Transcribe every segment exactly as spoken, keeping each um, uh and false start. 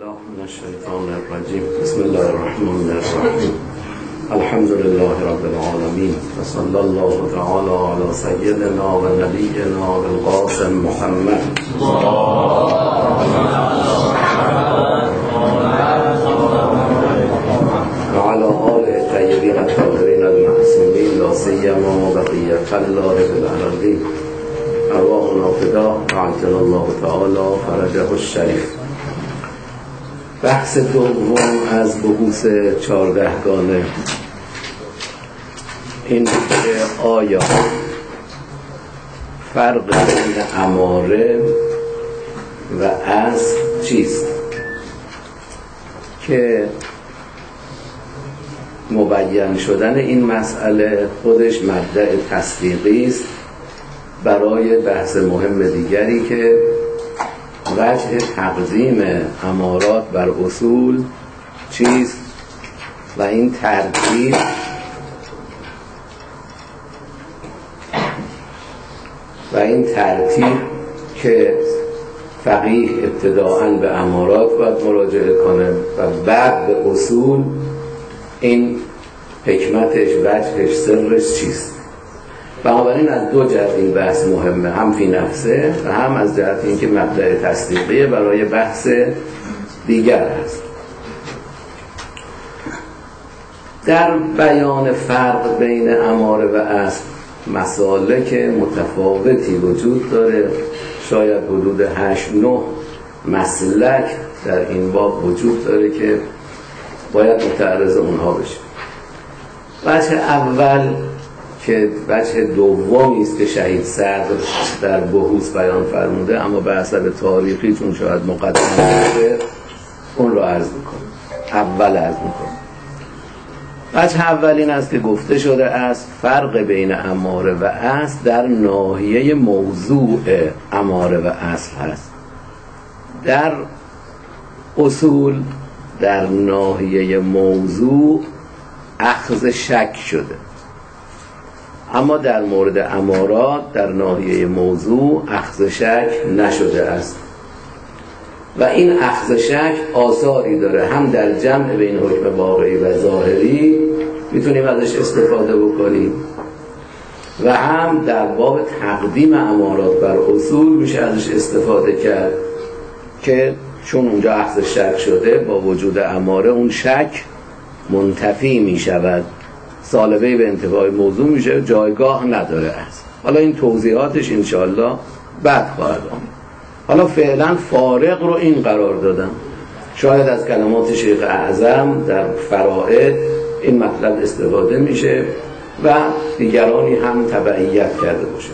الله من الشیطان الرجیم. بسم الله الرحمن الرحیم. الحمد لله رب العالمین و صلی الله تعالی علی سیدنا و نبینا القاسم محمد و علی آله طیبین الطاهرین المعصومین لا سیما بقیة الله فی الارضین ارواحنا فدا عجل الله تعالی فرجه الشریف. بحث دوم از بحوث چهاردهگانه این که آیا فرق بین اماره و اصل چیست که مبین شدن این مسئله خودش مبدأ تصدیقی است برای بحث مهم دیگری که وجه تقدیم امارات بر اصول چیست و این ترتیب و این ترتیب که فقیه ابتداءً به امارات باید مراجعه کنه و بعد به اصول، این حکمتش، وجهش، سرش چیست. بنابراین از دو جهت این بحث مهمه، هم فی نفسه و هم از جهت اینکه مبدأ تصدیقی برای بحث دیگر است. در بیان فرق بین اماره و اصل مسالک متفاوتی وجود داره، شاید حدود هشت نه مسلک در این باب وجود داره که باید متعرض اونها بشه. وجه اول که وجه دومی است که شهید صدر در بحوث بیان فرموده، اما به حسب تاریخی چون شاید مقدم شده اون را عرض میکنم. اول عرض میکنم. وجه اول این است که گفته شده است فرق بین اماره و اصل در ناحیه موضوع اماره و اصل هست. در اصول در ناحیه موضوع اخذ شک شده، اما در مورد امارات در ناحیه موضوع اخذ شک نشده است و این اخذ شک آثاری داره، هم در جمع بین حکم واقعی و ظاهری میتونیم ازش استفاده بکنیم و هم در باب تقدیم امارات بر اصول میشه ازش استفاده کرد که چون اونجا اخذ شک شده با وجود اماره اون شک منتفی میشود، سالبه به انتفاع موضوع میشه، جایگاه نداره است. حالا این توضیحاتش انشاءالله بعد خواهد آمد. حالا فعلا فارق رو این قرار دادم، شاید از کلمات شیخ اعظم در فرائض این مطلب استفاده میشه و دیگرانی هم تبعیت کرده باشه.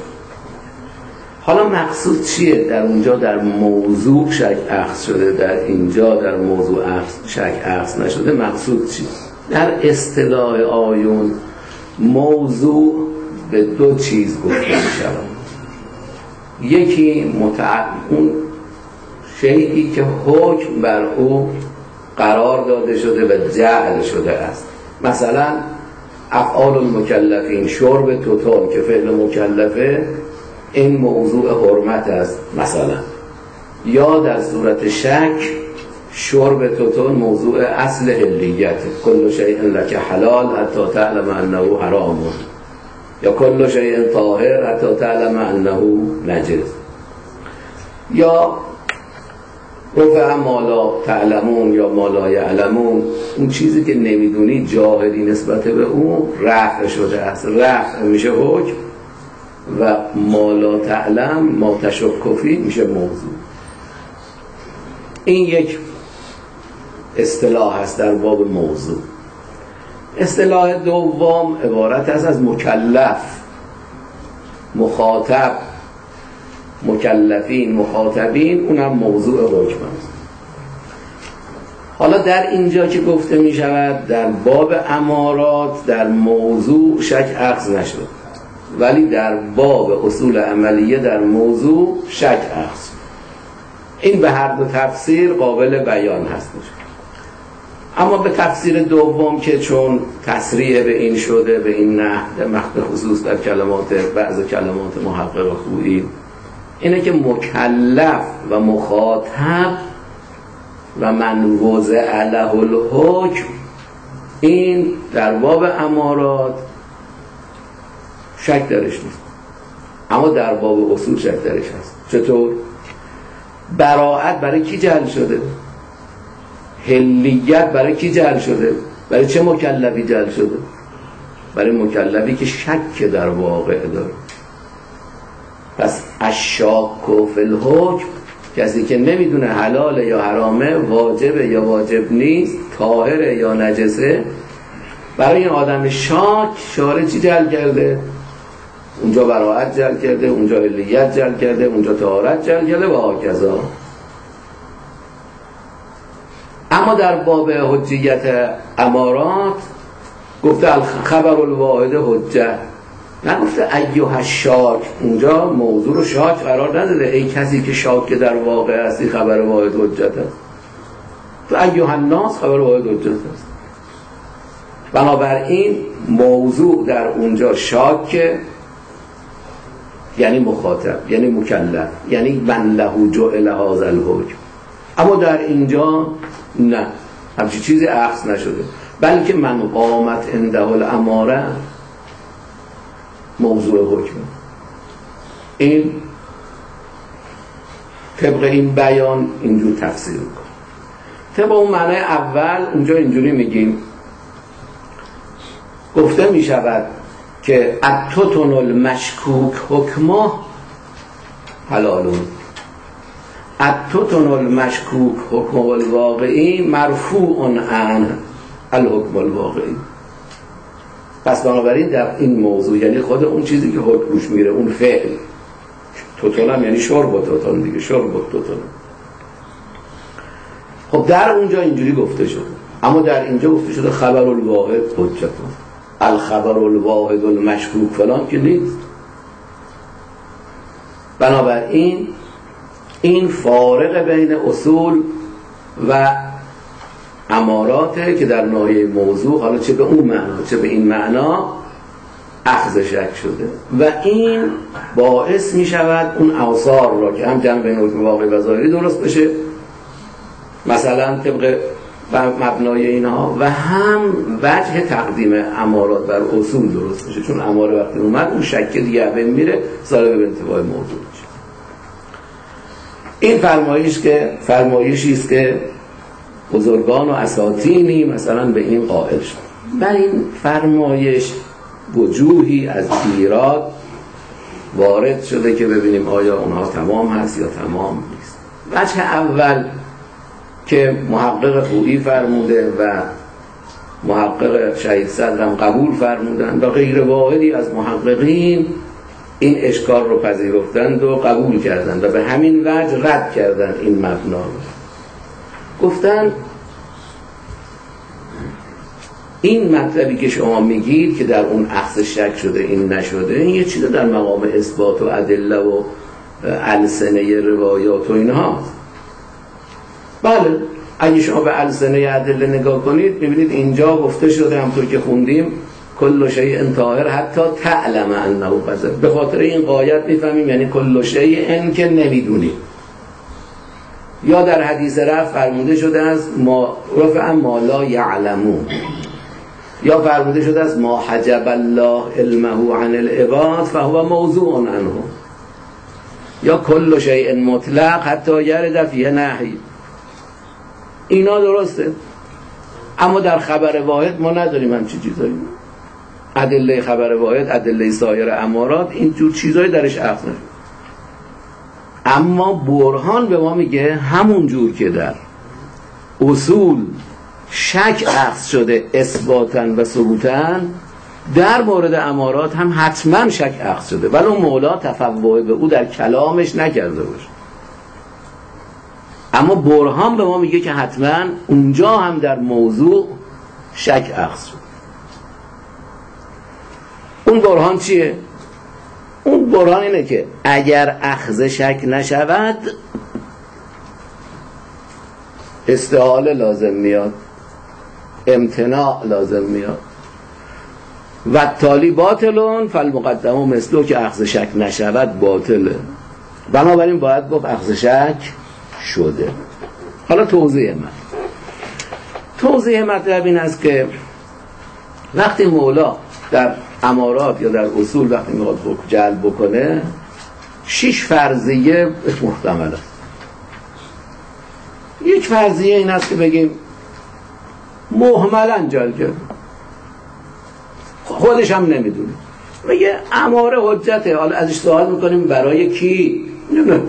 حالا مقصود چیه؟ در اونجا در موضوع شک اخذ شده، در اینجا در موضوع شک اخذ نشده. مقصود چیه؟ در اصطلاح آیون موضوع به دو چیز گفته می شود. یکی متعلق اون شیئی که حکم بر او قرار داده شده و جعل شده است. مثلا افعال المکلفین، شرب توتال که فعل مکلفه، این موضوع حرمت است مثلا. یا در صورت شک شرب توتون موضوع اصل حلیت، کل شیء لک حلال حتی تعلم انه حرام، یا کل شیء طاهر حتی تعلم انه نجس. یا رفع ما لا تعلمون یا ما لا یعلمون، اون چیزی که نمیدونی جاهلی نسبت به اون رفع شده است، رفع میشه حکم و ما لا تعلم ما تشک فی میشه موضوع. این یک اصطلاح هست در باب موضوع. اصطلاح دوم عبارت است از مکلف، مخاطب، مکلفین، مخاطبین، اونم موضوع حکم است. حالا در اینجا که گفته می شود در باب امارات در موضوع شک اخذ نشد، ولی در باب اصول عملیه در موضوع شک اخذ. این به هر دو تفسیر قابل بیان هست. اما به تفسیر دوم که چون تصریح به این شده به این نحو، مخصوص خصوص در کلمات بعض کلمات محقق خویی، اینه که مکلف و مخاطب و من وضع له الحکم، این در باب امارات شک درش نیست، اما در باب اصول شک درش هست. چطور؟ براءت برای کی جعل شده؟ حلیت برای کی جعل شده؟ برای چه مکلفی جعل شده؟ برای مکلفی که شک در واقع داره. پس الشاک فی الحکم، کسی که نمیدونه حلال یا حرامه، واجبه یا واجب نیست، طاهره یا نجسه، برای این آدم شاک شارع چی جعل کرده؟ اونجا براءت جعل کرده، اونجا حلیت جعل کرده، اونجا طهارت جعل کرده و هاکذا. اما در باب حجیت امارات گفته الخبر الواحد حجه، نگفته ایها الشاک. اونجا موضوع رو شاک قرار نداده، ای کسی که شاک در واقع هستی خبر واحد حجت است. تو ایها الناس خبر واحد حجت است. بنابراین موضوع در اونجا شاک، یعنی مخاطب، یعنی مکلف، یعنی من له جعل هذا الحکم. اما در اینجا نه، همچین چیزی اخذ نشده، بلکه من قامت عنده الاماره موضوع حکم. این طبق این بیان اینجور تفسیر میکنه. طبق اون معنی اول اونجا اینجوری میگیم، گفته میشود که التتن المشکوک حکمه حلالون، التتن المشکوک حکم الواقعی مرفوع عنه الحکم الواقعی. پس بنابراین در این موضوع، یعنی خود اون چیزی که حکم روش میره، اون فعل، توتون هم یعنی شرب و توتون دیگه، شرب و توتون. خب در اونجا اینجوری گفته شد، اما در اینجا گفته شده خبر الواحد حجتون، الخبر الواحد المشکوک فلان که نیست. بنابراین این فارق بین اصول و اماراته که در ناحیه موضوع، حالا چه به اون معنا چه به این معنا اخذ شک شده و این باعث می شود اون اوصار را که هم جمع بین حکم واقعی و ظاهری درست بشه، مثلا طبق مبنای اینها، و هم وجه تقدیم امارات بر اصول درست بشه، چون اماره وقتی اومد اون شک دیگه بین میره، سالب به انتفاع موضوع میشه. این فرمایش که فرمایشی است که بزرگان و اساطینی مثلا به این قائل شد. بر این فرمایش وجوهی از ایراد وارد شده که ببینیم آیا اونها تمام هست یا تمام نیست. وجه اول که محقق خویی فرموده و محقق شهید صدرم قبول فرمودن و غیر واحدی از محققین این اشکال رو پذیرفتند و قبول کردند و به همین وجه رد کردند این مبنا رو. گفتن این مطلبی که شما میگید که در اون اخذ شک شده این نشده، این یه چیز در مقام اثبات و ادله و السنه روایات و اینها. بله، اگه شما به السنه ادله نگاه کنید میبینید اینجا گفته شده همطور که خوندیم کل شیء طاهر حتی تعلم انه قذر. به خاطر این قایت میفهمیم یعنی کل شیء که نمیدونیم. یا در حدیث رفع فرموده شده از ما رفع ما لا یعلمون، یا فرموده شده از ما حجب الله علمه عن العباد فهو موضوع عنه، یا کل شیء مطلق حتی یرد فیه نهی. اینا درسته، اما در خبر واحد ما نداریم همچین چیزایی. ادله خبر واحد، ادله سایر امارات، اینجور چیزایی درش اخذ نشد. اما برهان به ما میگه همون جور که در اصول شک اخذ شده اثباتاً و ثبوتاً، در مورد امارات هم حتما شک اخذ شده، ولی اون مولا تفوه به او در کلامش نکرده باشه. اما برهان به ما میگه که حتما اونجا هم در موضوع شک اخذ شد. اون برهان چیه؟ اون برهان اینه که اگر اخذ شک نشود استحاله لازم میاد، امتناع لازم میاد، و تالی باطلون فالمقدمه مثلو که اخذ شک نشود باطله. بنابراین باید گفت اخذ شک شده. حالا توضیح من توضیح مطلب این است که وقتی مولا در امارات یا در اصول وقتی میخواد جلب بکنه شش فرضیه محتمل است. یک فرضیه این است که بگیم مهملاً جلب کرد، خودش هم نمیدونه، میگه اماره حجته. حالا ازش سوال میکنیم برای کی؟ نمیدونه.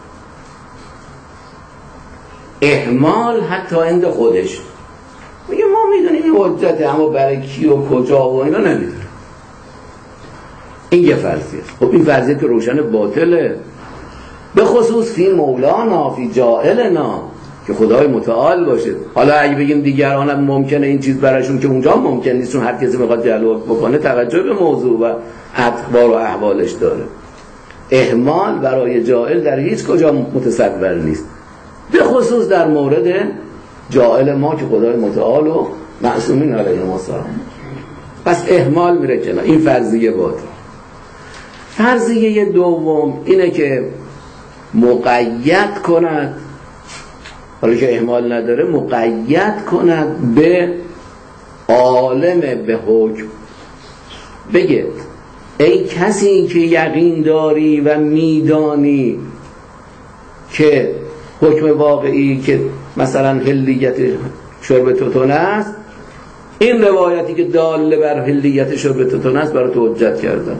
احمال حتی عند خودش میگه ما میدونیم این حجته، اما برای کی و کجا و اینا نمیدونه. این یه فرضیه. خب این فرضیه که روشن باطله، به خصوص فی مولانا فی جائلنا، که خدای متعال باشه. حالا اگه بگیم دیگران هم ممکنه این چیز براشون که اونجا ممکن نیست، چون هر کسی میخواد جلوه بکنه توجه به موضوع و اخبار و احوالش داره. اهمال برای جائل در هیچ کجا متصور نیست، به خصوص در مورد جائل ما که خدای متعال و معصومین علیهم السلام. پس اهمال میره کنار. این فرضیه باطل. فرضیه دوم اینه که مقید کند، حالا که اهمال نداره، مقید کند به عالم به حکم. بگه ای کسی که یقین داری و میدانی که حکم واقعی که مثلا حلیت شرب توتون است، این روایتی که داله بر حلیت شرب توتون است برای تو حجت کردن.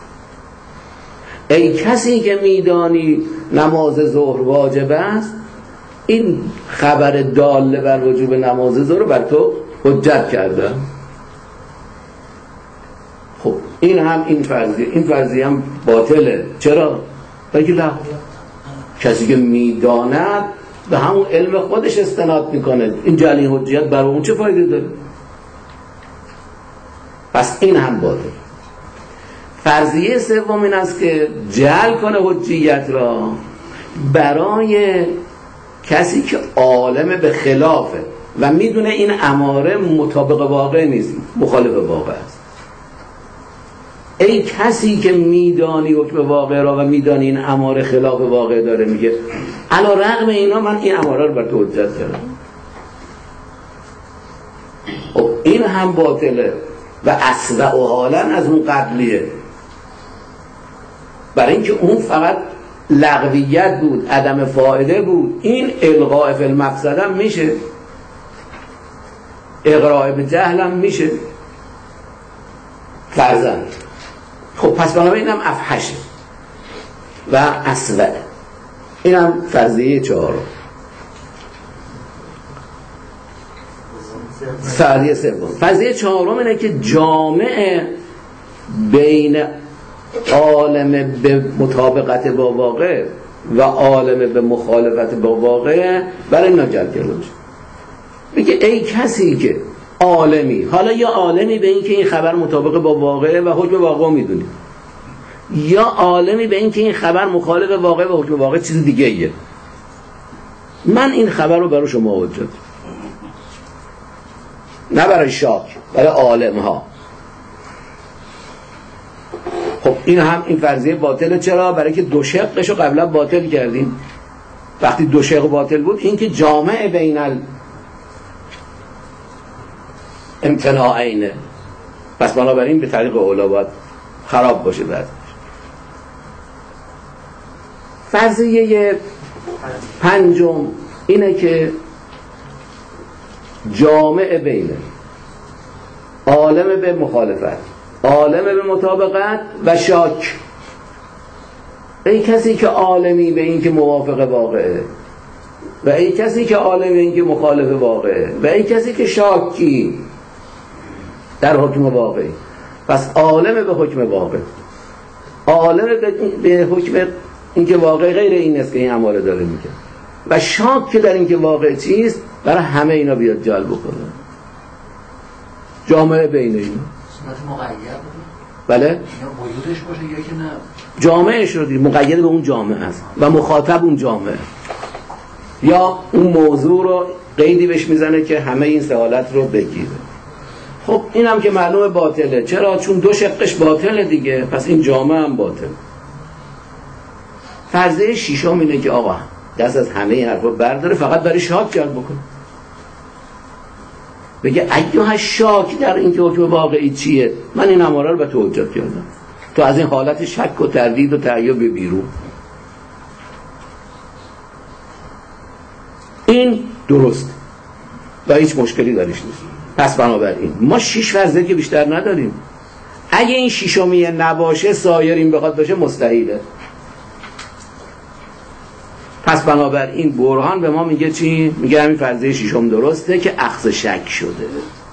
ای کسی که میدانی نماز ظهر واجب است، این خبر داله بر وجوب نماز ظهر بر تو حجت کردن. خب این هم این فرضیه این فرضیه هم باطله. چرا؟ بگی لا، کسی که میداند به همون علم خودش استناد میکنه، این جعلی حجیت برای اون چه فایده داره؟ پس این هم باطل. فرضیه سوم این است که جعل کنه حجیت را برای کسی که عالم به خلافه و میدونه این اماره مطابق واقع نیست، مخالف واقع است. ای کسی که میدانی حکم واقع را و میدانی این اماره خلاف واقع داره، میگه علی رغم اینا من این اماره رو بر تو حجت کردم. خب این هم باطله و اصلا و حالا از اون قبلیه، برای اینکه اون فقط لغویت بود، عدم فایده بود. این الغاء فی المفسده هم میشه، اقراء به جهل هم میشه فرضاً. خب پس بنابراین اینم افحشه و اسوأ. اینم فرضیه چهارم. فرضیه سوم. فرضیه چهارم اینه که جامع بین عالم به مطابقت با واقع و عالم به مخالفت با واقع برای ناجل کرده باشه. میگه ای کسی که عالمی، حالا یا عالمی به این که این خبر مطابق با واقع و حکم واقع میدونی، یا عالمی به این که این خبر مخالف واقع و حکم واقع چیز دیگه ایه، من این خبر رو برای شما حجت، نه برای شاک، برای عالم ها. خب این هم این فرضیه باطله. چرا؟ برای که دو شقش رو قبلا باطل کردیم. وقتی دو شق باطل بود، این که جامع بین الامتناعینه، پس بنابراین به طریق اولا باید خراب باشه. بعد فرضیه پنجم اینه که جامع بین عالم به مخالفت، عالم به مطابقت و شاک. ای کسی که عالمی به این که موافق واقعه و ای کسی که عالم به این که مخالف واقعه و ای کسی که شاکی در حکم واقعی. پس عالم به حکم واقع، عالم به حکم این که واقع غیر این است که این اماره داره میگه، و شاک که در این که واقع چیست، برای همه اینا بیاد جلب بکنه. جامعه بین اینا مقید بله؟ یا وجودش باشه یا که نه؟ جامعه شدی مقید به اون جامعه است و مخاطب اون جامعه، یا اون موضوع رو قیدی بهش میزنه که همه این سه حالت رو بگیره. خب اینم که معلومه باطله. چرا؟ چون دو شقش باطله دیگه، پس این جامعه هم باطل. فرضیه شیشم اینه که آقا دست از همه این حرفا برداره، فقط برای شاک جلب بکنه، بگه ایها شاک در این که حکم واقعی چیه، من این اماره رو به تو حجت کردم، تو از این حالت شک و تردید و تعیب بیرون. این درست و هیچ مشکلی درش نیست. پس بنابراین ما شش فرضیه که بیشتر نداریم. اگه این ششمیه نباشه سایر این بخواد باشه مستحیله. پس بنابراین برهان به ما میگه چی؟ میگه همین فرضیه ششم درسته که اخذ شک شده.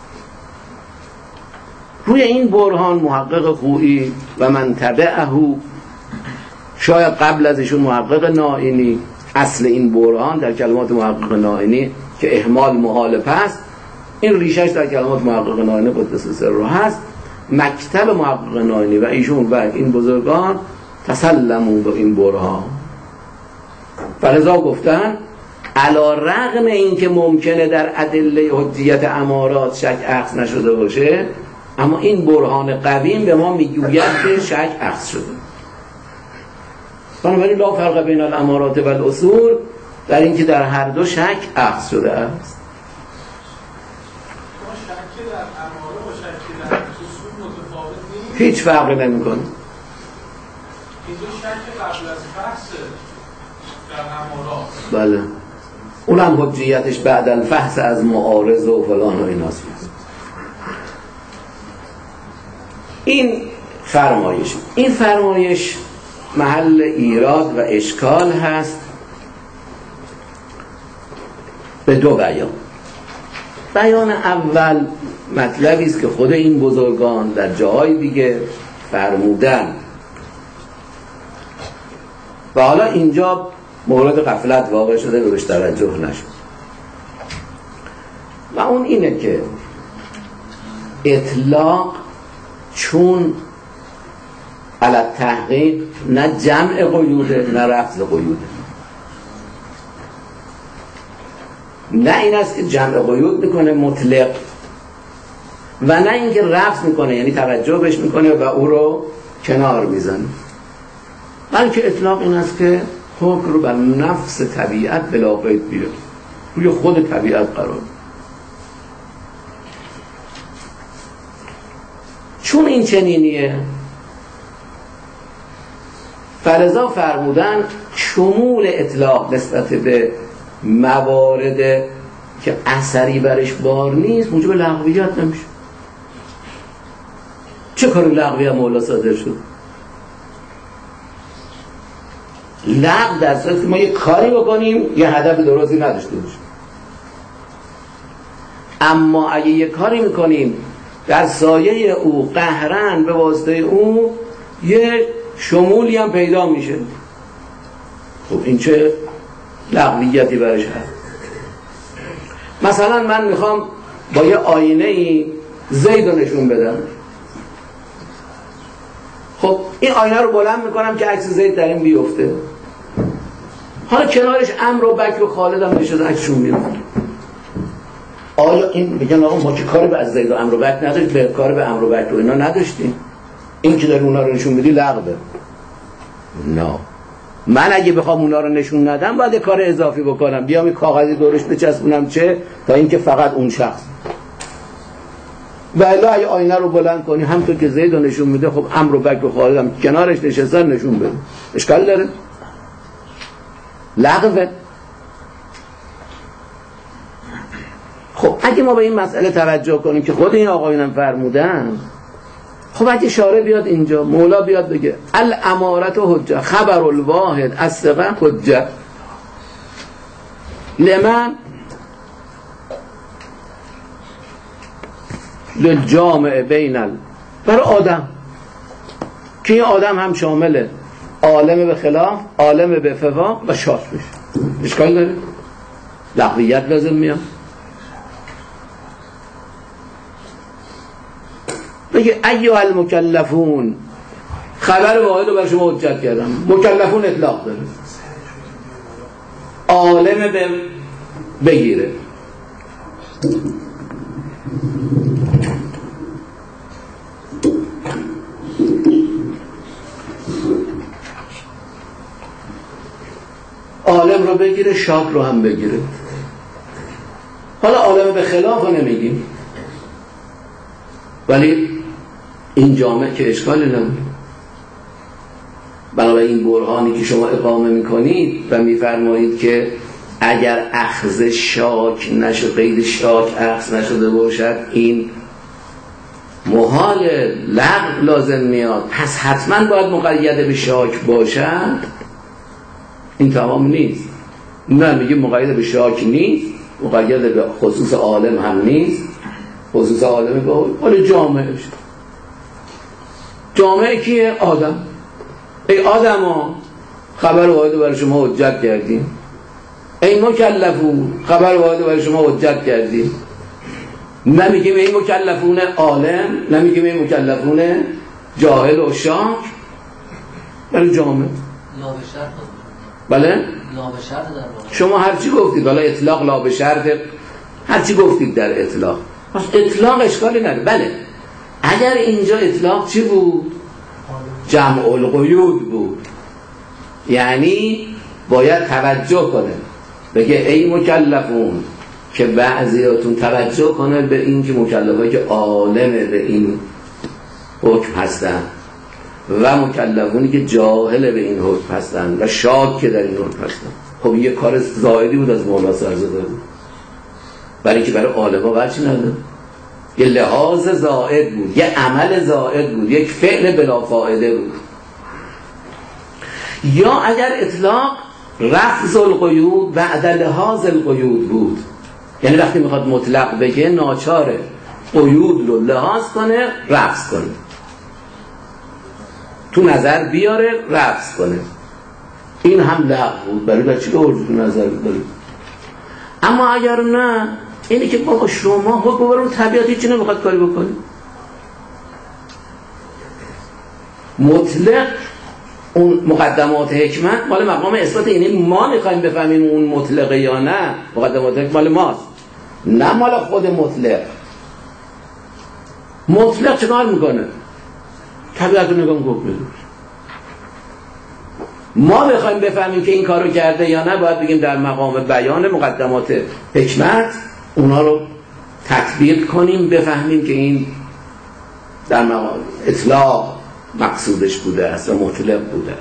روی این برهان محقق خویی و من تبعه، شاید قبل از ایشون محقق نائینی، اصل این برهان در کلمات محقق نائینی که اهمال محال پست، این ریشش در کلمات محقق نائینی قدس سره هست. مکتب محقق نائینی و ایشون و این بزرگان تسلمون به این برهان، فلذا گفتن علی رغم این که ممکنه در ادله حجیت امارات شک اخذ نشده باشه، اما این برهان قویم به ما میگوید که شک اخذ شده. بنابراین لا فرق بین الامارات و الاصول در این که در هر دو شک اخذ شده است. هیچ فرقی نمی‌کنه. این دو شک قبل از فحص در امارات، بله، اونم حجیتش بعد الفحص از معارض و فلان و ایناست. این فرمایش این فرمایش محل ایراد و اشکال هست به دو بیان. بیان اول مطلبی است که خود این بزرگان در جاهای دیگه فرمودن و حالا اینجا مورد غفلت واقع شده و بهش توجه نشد، و اون اینه که اطلاق چون علی تحقیق نه جمع قیوده نه رفض قیوده. نه این است که جمع قیود میکنه مطلق و نه اینکه رفض میکنه یعنی توجه بهش میکنه و او رو کنار میزنه، بلکه اطلاق این است که حکم رو بر نفس طبیعت بلا قید بیاره، روی خود طبیعت قرار. چون این چنینیه فلذا فرمودن شمول اطلاق نسبت به موارد که اثری برش بار نیست موجب لغویت نمیشه. چه کار لغوی مولا صادر شد؟ لغو در صورتی که ما یه کاری بکنیم یه هدف درستی نداشته باشیم، اما اگه یه کاری میکنیم در سایه او قهرن به واسطه او یه شمولی هم پیدا میشه، خب این چه لغویتی برش هست؟ مثلا من میخوام با یه آینه ای زید رو نشون بدم، خب این آینه رو بلند میکنم که عکس زید در این بیفته، حالا کنارش عمرو و بکر و خالد هم نشده عکسشون میاد. آیا این بگن آقا ما که کاری به از زید و عمرو و بکر نداشت، به کار به عمرو و بکر و اینا نداشتیم، این که داری اونا رو نشون بدی لغوه؟ نه، من اگه بخوام اونا رو نشون ندم باید کار اضافی بکنم، بیام این کاغذی دورش بچسبونم چه تا اینکه فقط اون شخص. و الا اگه آینه رو بلند کنی همونطور که زید رو نشون میده، خب عمرو و بکر و خالد هم کنارش نشستن نشون بده، اشکال داره؟ لغوه. خب اگه ما به این مسئله توجه کنیم که خود این آقایون فرمودن، خب اگه شارع بیاد اینجا، مولا بیاد بگه الامارت حجه، خبر الواحد از ثقه حجه لمن للجامع بین ال برای آدم، که این آدم هم شامله عالم به خلاف، عالم به فواق و شاک بشه، اشکال داره؟ لغویت لازم میاد. بگه ایها المکلفون، خبر واحد رو بر شما حجت کردم، مکلفون اطلاق داره، عالم به بگیره. عالم رو بگیره بگیره، شاک رو هم بگیره. حالا عالم به خلاف رو نمیگیم، ولی این جامعه که اشکالی نداره. بنابراین برهانی که شما اقامه میکنید و میفرمایید که اگر اخذ شاک نشد، قید شاک اخذ نشده باشد این محال لغو لازم میاد، پس حتما باید مقید به شاک باشد، این تمام نیست. نه، میگه مقید به شاک نیست، مقید به خصوص عالم هم نیست. خصوص عالم به حال جامعه شد. جامعه کیه؟ آدم. ای آدم ها، خبر واحد برای شما حجت کردیم. ای مکلفون، خبر واحد برای شما حجت کردیم. نمیگیم ای مکلفون عالم، نمیگیم ای مکلفون جاهل و شاک. برای جامعه لا به شرط. بله؟ لا به شرط در واقع. شما هرچی گفتید، حالا اطلاق لا به شرط، هرچی گفتید در اطلاق، پس اطلاق اشکالی نداره. بله، اگر اینجا اطلاق چی بود؟ جمع القیود بود. یعنی باید توجه کنه، بگه ای مکلفون، که بعضیاتون توجه کنه به این که مکلفایی که عالمه به این حکم هستن و مکلفونی که جاهل به این حکم هستن و شاک که در این حکم هستن. خب یه کار زائدی بود از مولا سرزاده بود، برای که برای عالم‌ها بچی نداره. یه لحاظ زائد بود، یه عمل زائد بود، یک فعل بلا فائده بود. یا اگر اطلاق رفض القیود بعد لحاظ القیود بود، یعنی وقتی میخواد مطلق بگه ناچاره قیود رو لحاظ کنه، رفض کنه، تو نظر بیاره، رفض کنه. این هم لغو بود، برای بچه که ارجو تو نظر بیاره. اما اگر نه، اینی که بابا شما حکم برون طبیعت هیچی نمیخواد کاری بکنی. مطلق اون مقدمات حکمت مال مقام اثبات، اینی ما میخوایم بفهمیم اون مطلقه یا نه. مقدمات حکمت مال ماست، نه مال خود مطلق. مطلق چه کار میکنه؟ طبیعت رو نگاه میکنه. ما بخوایم بفهمیم که این کارو کرده یا نه، باید بگیم در مقام بیان مقدمات حکمت اونا رو تطبیق کنیم، بفهمیم که این در مقام اطلاق مقصودش بوده است و مطلق بوده.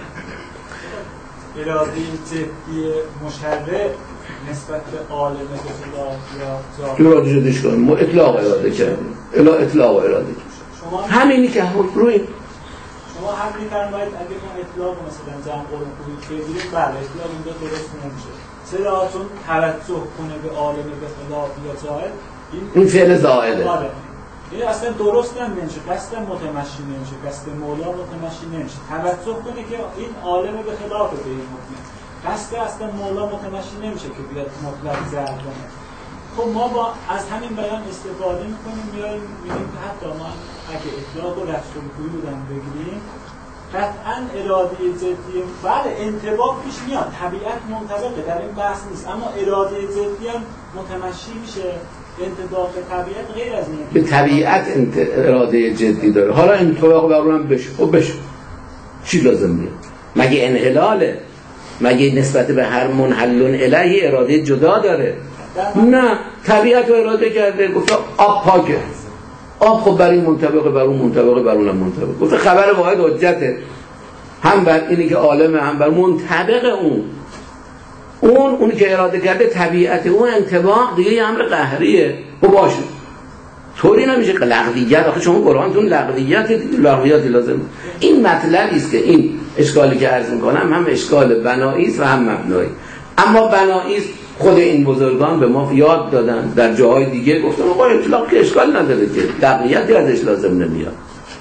اراده جدی مشرع نسبت به عالم به خدا یا اراده جدیش کنیم، ما اطلاق اراده کردیم، الا اطلاق اراده کردیم، همینی که روی شما هم می‌فرمایید اگه اون اطلاق مثلا جمع قرآن خوبی بگیریم، بله اطلاق اینجا درست نمیشه. چرا؟ چون توجه کنه به عالم به خدا یا جاهل، این این فعل زائده. آره. این اصلا درست نمیشه، قصد متمشی نمیشه، قصد مولا متمشی نمیشه. توجه کنه که این عالم به خلاف به این مطلق. قصد اصلا مولا متمشی نمیشه که بیاد مطلق ضرب کنه. خب ما با از همین بیان استفاده میکنیم، میایم میگیم که حتی ما اگه اطلاق و رفض القیود هم بگیریم، قطعاً اراده جدی، بله انطباق پیش میاد، طبیعت منطبقه، در این بحث نیست، اما اراده جدی هم متمشی میشه. انطباق طبیعت غیر از اینه، به طبیعت اراده جدی داره. حالا انطباق بر اونم بشه، خب بشه، چی لازم میاد؟ مگه انحلاله؟ مگه نسبت به هر منحلون الیه اراده جدا داره؟ نه، طبیعت رو اراده کرده، گفت آب پاکه، آب خب بر این منطبقه، بر اون منطبقه، بر اونم منطبقه. گفت خبر واحد حجته، هم بر اینی که عالمه، هم بر منطبق اون. اون اونی که اراده کرده طبیعت اون انطباق دیگه یه امر قهریه. خب باشه، طوری نمیشه که لغویت. آخه شما قرآنتون لغویت لغویاتی لازم. این مطلبی است که این اشکالی که عرض میکنم هم اشکال بنایی است و هم مبنایی. اما بنایی است خود این بزرگان به ما یاد دادن، در جاهای دیگه گفتن آقا اطلاق که اشکال نداره که لغویتی ازش لازم نمیاد،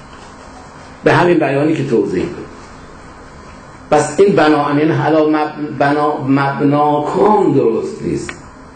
به همین بیانی که توضیح داد. پس این بنا این حالا بنا مبناکم درست نیست.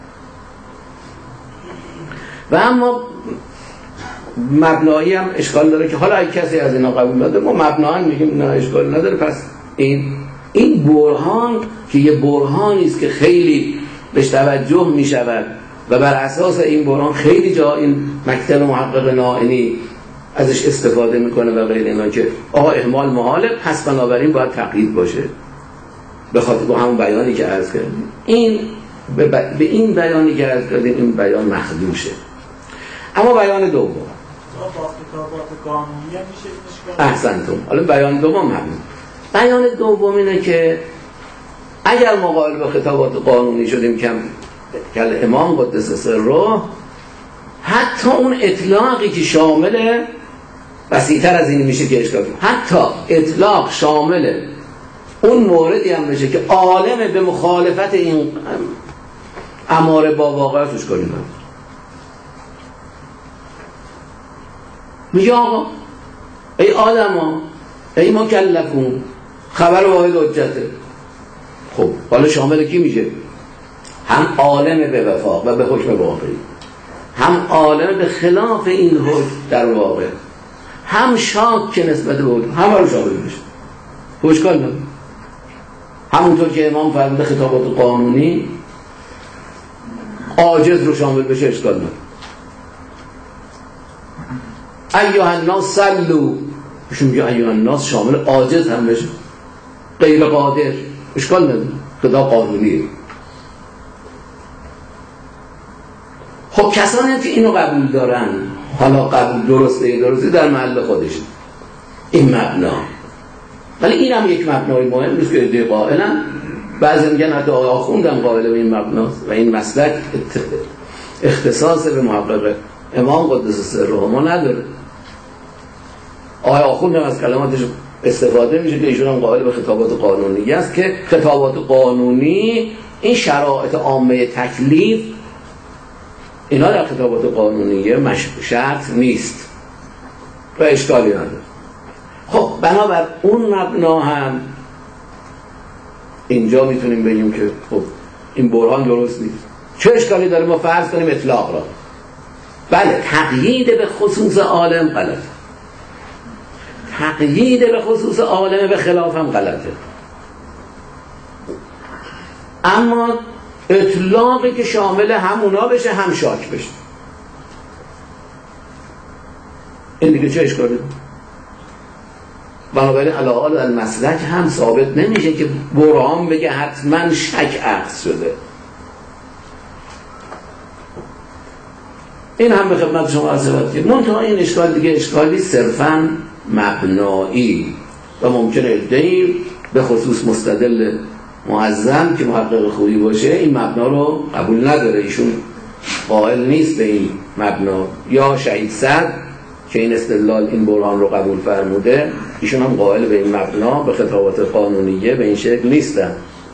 و اما مبنایی هم اشکال داره که حالا اگه کسی از اینا قبول نداره، ما مبنایی میگیم نه اشکال نداره. پس این این برهان که یه برهانی است که خیلی بهش توجه میشود و بر اساس این برهان خیلی جا این مکتب محقق نائینی ازش استفاده میکنه و غیر اینا، که آقا اهمال محاله، پس بنابراین باید تقیید باشه. به خاطر با همون بیانی که عرض کردیم. این به, ب... به این بیانی که عرض کردیم این بیان مخدوشه. اما بیان دوم با خطابات قانونی میشه اشکال. احسنتم. حالا بیان دوم همین. بیان دوم اینه که اگر ما قائل به خطابات قانونی شدیم که کل امام قدس سره، حتی اون اطلاقی که شامل وسیع‌تر از این میشه که اشکال، حتی اطلاق شامل اون موردی هم بشه که عالم به مخالفت این اماره با واقعیت اشکالی نداره. میگه آقا ای آدما ای مکلفون خبر واحد حجته. خب حالا شامل کی میشه؟ هم عالم به وفاق و به حکم واقعی، هم عالم به خلاف این حکم در واقع، هم شاک که نسبت به حکم، همه رو شامل میشه. اشکال نداره. همونطور که امام فرموده خطابات قانونی عاجز رو شامل بشه اشکال نداره. ایها الناس صلوا، ایشون میگه ایها الناس شامل عاجز هم بشه، غیر قادر، اشکال نداره. خطاب قانونیه. خب کسانی که اینو قبول دارن، حالا قبول درسته یا درسته در محل خودش این مبنا، ولی این هم یک مبنای مهم نیست که ایده قائلن. بعضی میگن حتی آخوندم قائل به این مبناست و این مسلک اختصاص به محقق امام قدس سره ما نداره. آیا آخوندم از کلماتش استفاده میشه که ایشون هم قائل به خطابات قانونی است که خطابات قانونی این شرایط عامه تکلیف اینا در خطابات قانونیه مش... شرط نیست و اشکالی نداره. خب بنابر اون مبنا هم اینجا میتونیم بگیم که خب این برهان درست نیست. چه اشکالی داره ما فرض کنیم اطلاق را؟ بله تقیید به خصوص عالم غلطه، تقیید به خصوص عالم به خلاف هم غلطه، اما اطلاقی که شامل همونا بشه هم شاک بشه این دیگه چه اشکالی داره؟ بنابراین علاقه در مسلک هم ثابت نمیشه که برهان بگه حتما شک عکس شده. این هم به خدمت شما عرض شد. منتها این اشکال دیگه اشکالی صرفاً مبنایی و ممکنه عده‌ای به خصوص مستدل معظم که محقق خوبی باشه این مبنا رو قبول نداره، ایشون قائل نیست به این مبنا. یا شهید صدر که این استدلال این برهان رو قبول فرموده، ایشون هم قائل به این مبنا به خطابات قانونیه به این شکل نیستن.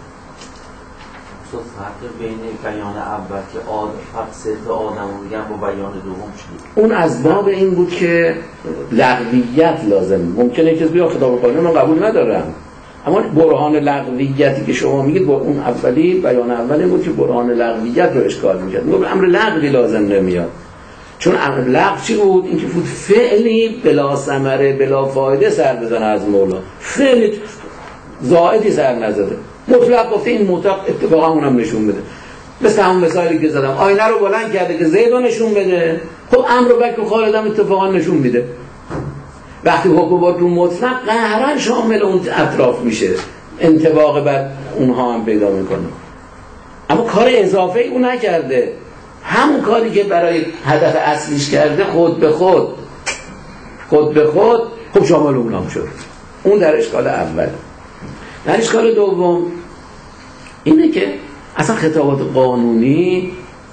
فرق بین بیان اول که آدم فقصد آدم رو میگن با بیان دوم چی؟ اون از باب این بود که لغویت لازم، ممکنه که بیا خطاب قانون رو قبول ندارم، اما برهان لغویتی که شما میگید با اون اولی بیان اولی بود که برهان لغویت رو اشکال میکرد، میگه امر لغوی لازم نمیاد. چون امر لغو چی بود؟ اینکه بود فعلی بلا ثمره بلا فایده سر بزنه از مولا، فعل زائدی سر نزده، مطلق گفته این مطلق اتفاقا اونم نشون بده. مثل همون مثالی که زدم آینه رو بلند کرده که زید رو نشون بده، خب امر بکر خالد هم اتفاقا نشون میده. وقتی حکم با رو مطلق قهرن شامل اون اطراف میشه، انطباق بر اونها هم پیدا میکنه، اما کار اضافه ای اون نکرده، همون کاری که برای هدف اصلیش کرده خود به خود خود به خود خب شامل اونام شد. اون در اشکال اول. در اشکال دوم اینه که اصلا خطابات قانونی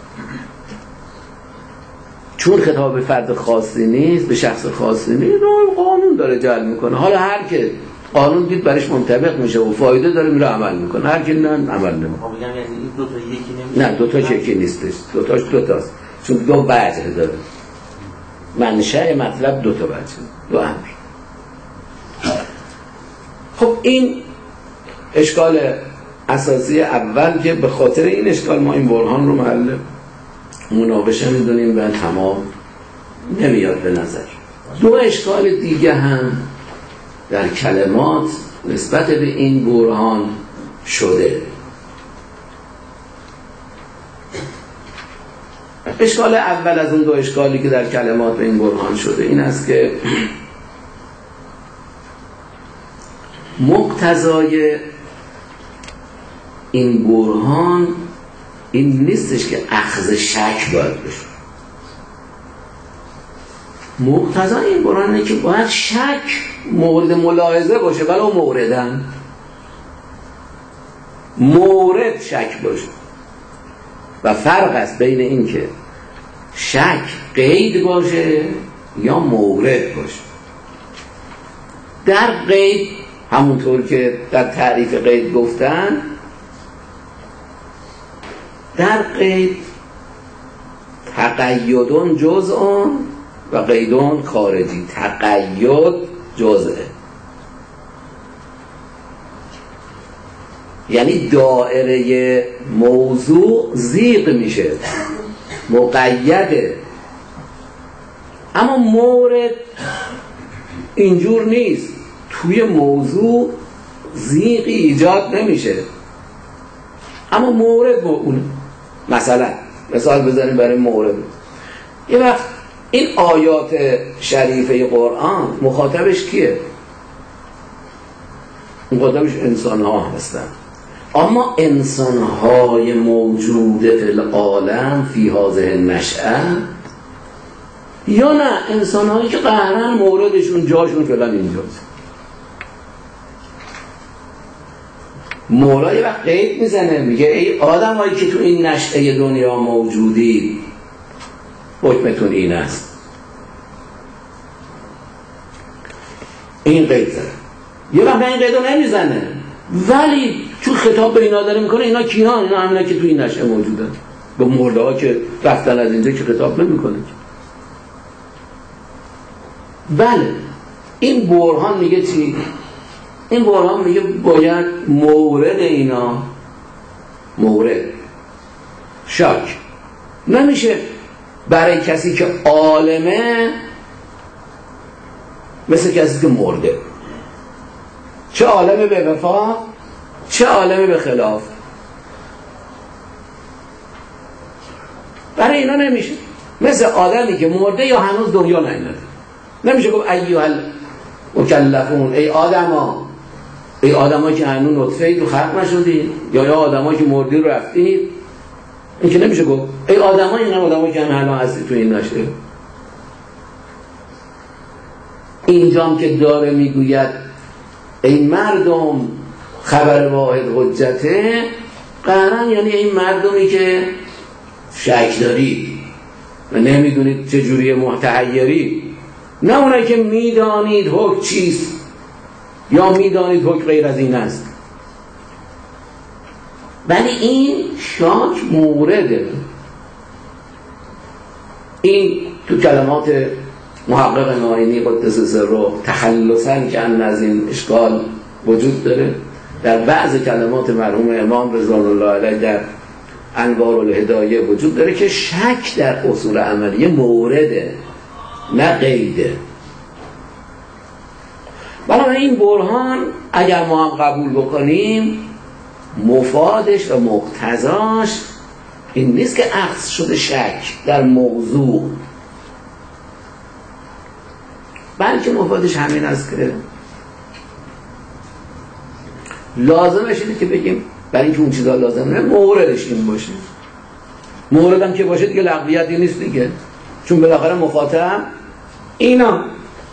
چون خطاب فرد خاصی نیست، به شخص خاصی نیست، قانون داره جلب میکنه. حالا هر که قانون دید برش منطبق میشه و فایده داره میره عمل میکنه، هر که نه عمل نمیکنه. میگم یعنی این دو تا یکی نمیشه؟ نه دو تا یکی نیستش، دو تاش دو تاست، چون دو وجه داره، منشأ مطلب دو تا وجه، دو امر. خب این اشکال اساسی اول که به خاطر این اشکال ما این برهان رو محل مناقشه میدونیم و تمام نمیاد به نظر. دو اشکال دیگه هم در کلمات نسبت به این برهان شده. اشکال اول از اون دو اشکالی که در کلمات به این برهان شده این است که مقتضای این برهان این نیستش که اخذ شک باید بشه. مقتضا این برهان اینه که باید شک مورد ملاحظه باشه، ولو موردن مورد شک باشه. و فرق است بین این که شک قید باشه یا مورد باشه. در قید همونطور که در تعریف قید گفتن، در قید تقیدون جزءون و قیدون خارجی. تقید جزءه، یعنی دائره موضوع ضیق میشه، مقیده. اما مورد اینجور نیست، توی موضوع ضیقی ایجاد نمیشه، اما مورد اون. مثلا مثال بزنیم برای مورد. یه وقت این آیات شریفه قرآن مخاطبش کیه؟ مخاطبش انسان ها هستن. اما انسان های موجود فی العالم فی هذه النشأه، یا نه انسان هایی که قهرن موردشون جاشون فعلا اینجاست. مولا یه وقت قید میزنه، میگه ای آدم هایی که تو این نشأه دنیا موجودید، حکمتون این است. این قید زنه. یه وقت این قید رو نمیزنه، ولی چون خطاب به اینا داره میکنه، اینا کیان؟ اینا همینا که تو این نشأه موجودن. به مرده ها که رفتن از اینجا که خطاب نمیکنه. بله این برهان میگه چی؟ این برهان میگه باید مورد اینا، مورد شک نمیشه برای کسی که عالمه مثل کسی که مرده، چه عالمه به وفا چه عالمه به خلاف. برای اینا نمیشه مثل آدمی که مرده یا هنوز دنیا نیامده. نمیشه گفت ایها المکلفون، ای آدما، ای آدما که هنوز نطفه‌ای تو خلق نشدید، یا یا آدما که مردی رو رفتید. این که نمیشه گفت ای آدما، این هم آدما که هنوز هستی تو این نشه. اینجام که داره میگوید ای مردم خبر واحد حجته، قرن یعنی این مردمی که شک دارید و نمیدونید چجوری متحیری، نه اونایی که میدانید حکم چیست یا میدانید حکم غیر از این است. ولی این شاک مورده. این تو کلمات محقق ناینی قدس سره تخلصاً که از این اشکال وجود داره. در بعض کلمات مرحوم امام رضوان الله علیه در انوار الهدایه وجود داره که شک در اصول عملیه مورده نه قیده. بنابراین این برهان اگر ما هم قبول بکنیم، مفادش و مقتضاش این نیست که اخذ شده شک در موضوع، بلکه مفادش همین است که لازمش اینه که بگیم برای اینکه اون چیزا لازمه موردش این باشه. موردم که باشه دیگه لغویتی نیست دیگه، چون بالاخره مخاطب اینا،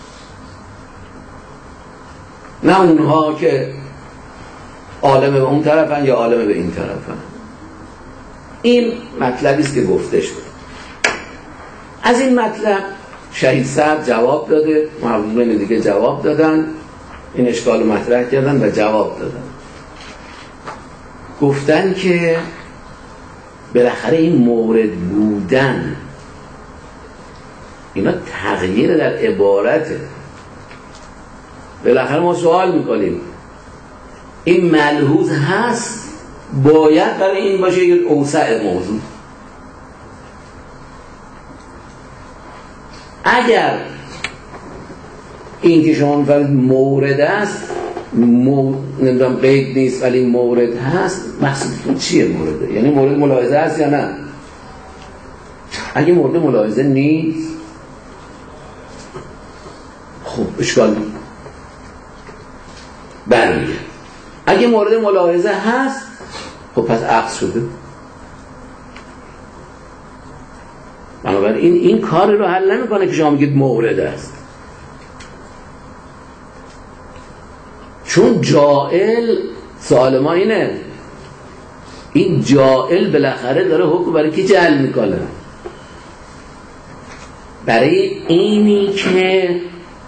نه اونها که عالم به اون طرفن یا عالم به این طرفن. این مطلبی است که گفته شد. از این مطلب شهید صدر جواب داده، محققین دیگه جواب دادن، این اشکال مطرح کردن و جواب دادن. گفتن که بالاخره این مورد بودن اینا تغییر در عبارته. بالاخره ما سوال میکنیم این ملحوظ هست، باید برای این باشه یک اوسع موضوع. اگر این که شما میفرمایید مورد است، مو... نمیدونم قید نیست ولی مورد هست، مقصودتون چیه مورده؟ یعنی مورد ملاحظه هست یا نه؟ اگه مورد ملاحظه نیست خب اشکال نیست، برمیگه. اگه مورد ملاحظه هست خب پس عقص شده. بنابراین این کار رو حل نمیکنه که شما میگید مورد است، چون جائل، سوال ما اینه، این جائل بالاخره داره حکم برای کی جعل میکنه؟ برای اینی که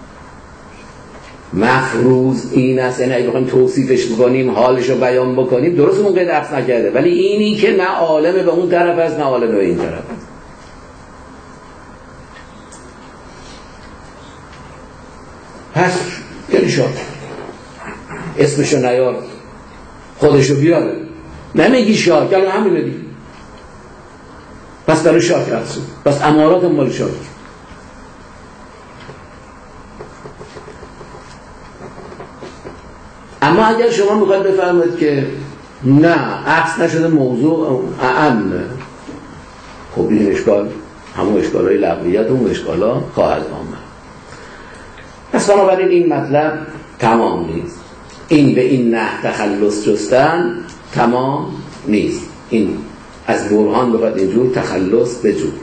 مفروض این است. یعنی اگه بخوایم توصیفش بکنیم، حالش رو بیان بکنیم، درست اون قید عکس نکرده، ولی اینی که نه عالم به اون طرف است نه عالم به این طرف است. پس یعنی شاک اسمشو نیار، خودشو بیاره، نمیگی شاک، الان همینه دیگه. پس برای شاک عکس شد، پس امارات هم مال شاک. اما اگر شما میخواید بفرمایید که نه عکس نشده، موضوع اعمه، خب این اشکال همون اشکال های لغویت و اون اشکال ها خواهد آمد. پس بنابراین این مطلب تمام نیست، این به این نه تخلص جستن تمام نیست، این از برهان بخواد اینجور تخلص بجور.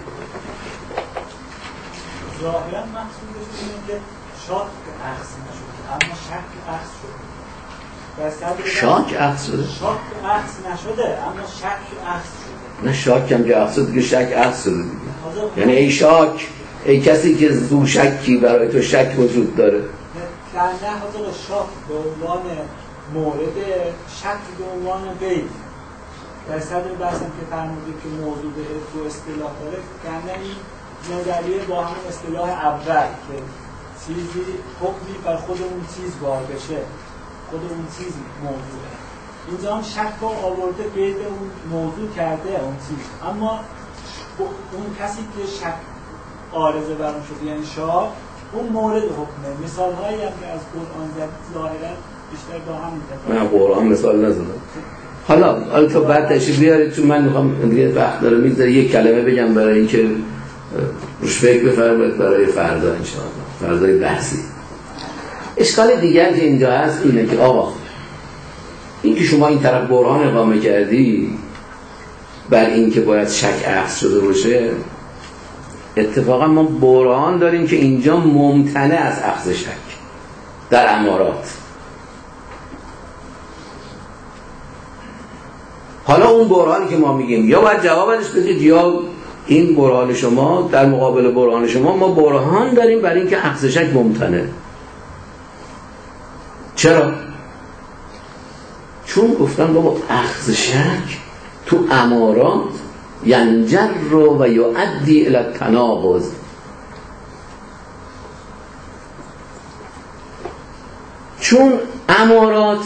ظاهرا مقصودش اینه که شاک عکس نشده اما شک عکس شده. شاک عکس شده؟ شاک عکس نشده اما شک عکس شده. نه شاک هم که عکس شده دیگه، شک عکس شده دیگه. یعنی ای شاک، ای کسی که زو شکی برای تو شک وجود داره. در نهاد شاک به عنوان مورد، شک به عنوان غیر. در صدر بحثم که فرمودید که موضوع به دو اصطلاح داره، یعنی این نظریه با همون اصطلاح اول که چیزی حکمی بر خود اون چیز وارد بشه، خود اون چیز موضوعه. اینجا هم شک رو آورده قید اون موضوع کرده اون چیز، اما اون کسی که شک عارضه بر اون شده یعنی شاک، اون مورد حکمه. مثال هایی هم که از قرآن زد ظاهرا بیشتر با هم میتفاوته. نه قرآن مثال نزدم. حالا حالا تو بعد تشریف بیارید، چون من میخوام دیگه وقت داره میگذره یک کلمه بگم برای اینکه روش فکر بفرمایید برای فردا ان شاء الله، فردای بحثی. اشکال دیگر که اینجا هست اینه که آقا این که شما این طرف برهان اقامه کردی بر این که باید شک عکس شده باشه، اتفاقا ما برهان داریم که اینجا ممتنع از اخذ شک در امارات. حالا اون برهانی که ما میگیم یا باید جوابش بدید یا این برهان شما در مقابل برهان شما ما برهان داریم بر این که اخذ شک ممتنع. چرا؟ چون گفتن بابا اخذ شک تو امارات ینجر و یؤدی الی التناقض. چون امارات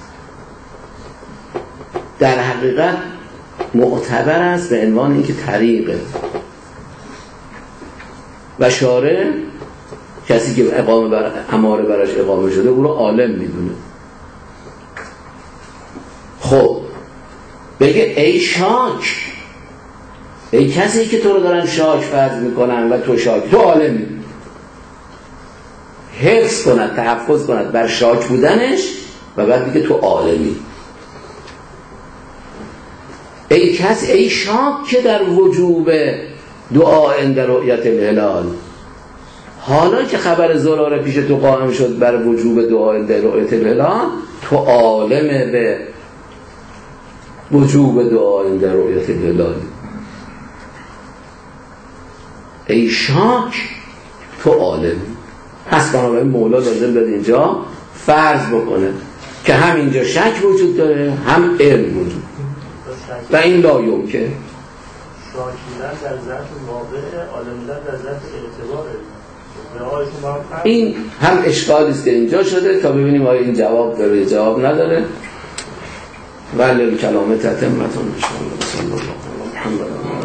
در حقیقت معتبر است به عنوان اینکه طریقه و شارع کسی که اقامه بر اماره براش اقامه شده او رو عالم میدونه. خب بگه ای شاک، ای کسی که تو رو دارن شاک فرض میکنن و تو شاک، تو عالمی، حفظ کند، تحفظ کند بر شاک بودنش و بعد دیگه تو عالمی. ای کس ای شاک که در وجوب دعا عند رؤیت الهلال، حالا که خبر زراره پیش تو قائم شد بر وجوب دعا عند رؤیت الهلال، تو عالم به وجوب دعا عند رؤیت الهلال. ای شاک تو عالم. پس بنابراین مولا لازم داره اینجا فرض بکنه که هم اینجا شک وجود داره هم علم وجود و این لا یمکن. شاکیدن در ذات واقع، عالمیدن در ذات اعتباره. این هم اشکالی است که اینجا شده تا ببینیم آیا این جواب داره یا جواب نداره. ولی کلام تتمتون بشون. بسم الله الرحمن الرحیم.